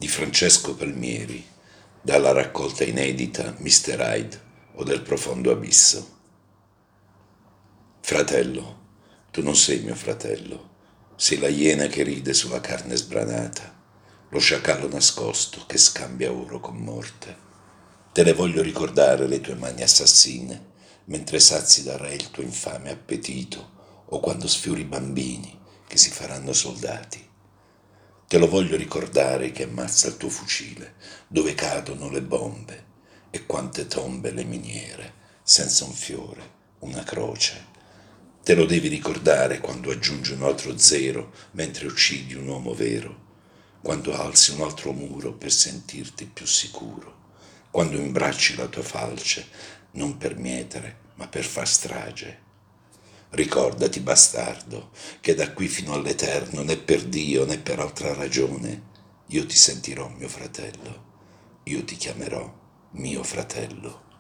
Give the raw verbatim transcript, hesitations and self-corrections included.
di Francesco Palmieri, dalla raccolta inedita mister Hyde o del profondo abisso. Fratello, tu non sei mio fratello, sei la iena che ride sulla carne sbranata, lo sciacallo nascosto che scambia oro con morte. Te le voglio ricordare le tue mani assassine, mentre sazi da re il tuo infame appetito, o quando sfiori i bambini che si faranno soldati. Te lo voglio ricordare che ammazza il tuo fucile, dove cadono le bombe, e quante tombe le miniere, senza un fiore, una croce. Te lo devi ricordare quando aggiungi un altro zero mentre uccidi un uomo vero, quando alzi un altro muro per sentirti più sicuro, quando imbracci la tua falce non per mietere ma per far strage. Ricordati, bastardo, che da qui fino all'eterno, né per Dio né per altra ragione, io ti sentirò mio fratello, io ti chiamerò mio fratello.